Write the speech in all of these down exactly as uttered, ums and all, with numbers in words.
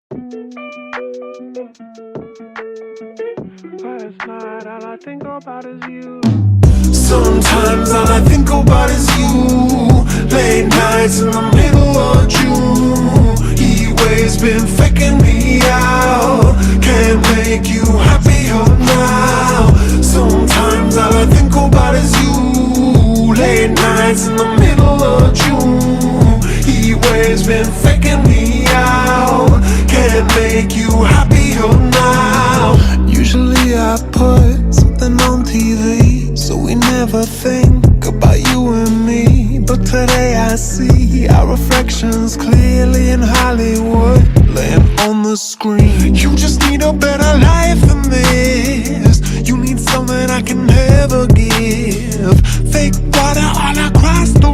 Last night, all I think about is you. Sometimes all I think about is you. Late nights in the middle of June. He waves been faking me out. Can't make you happier now. Sometimes all I think about is you. Late nights in the middle of June. He waves been faking me out. Can't make you happier now. Usually I put something on T V, so we never think about you and me. But today I see our reflections clearly in Hollywood, laying on the screen. You just need a better life than this. You need something I can never give. Fake water all across the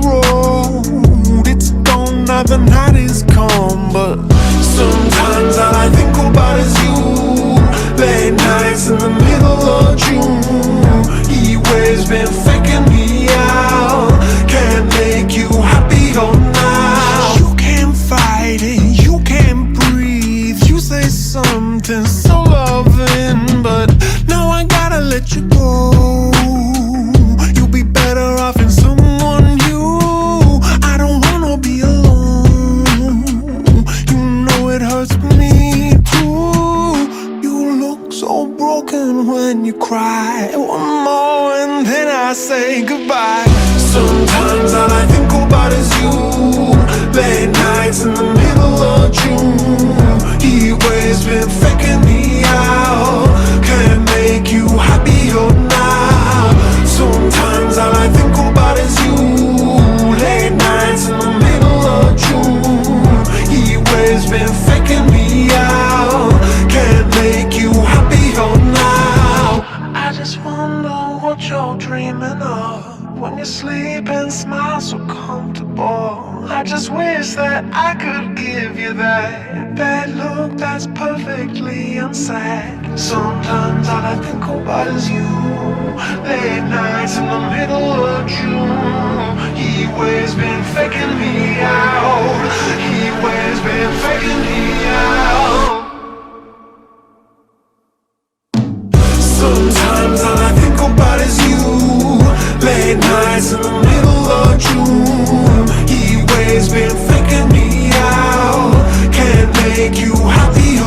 road. It's gone now, the night is come. But sometimes all I think about is you. Late nights in the middle of June. He waves been faking me out. Can't make you happier now. You can't fight it, you can't breathe. You say something so loving, but now I gotta let you go. You'll be better off in someone new. I don't wanna be alone. You know it hurts me too. You look so broken when you cry. One more and then I say goodbye. Sometimes all I think about is you. Late nights in the middle of June. He waves been faking me out. Can't make you happier now. Sometimes all I think about is you. Late nights in the middle of June. He waves been faking me out. Can't make you happier now. I just wonder what you're dreaming of when you sleep and smile so comfortable. I just wish that I could give you that bad look that's perfectly unsaid. Sometimes all I think about is you. Late nights in the middle of June. He waves been faking me out. He waves been faking me out. Sometimes all I think about is you. Late nights in the middle of June. He waves been faking me out. Can't make you happy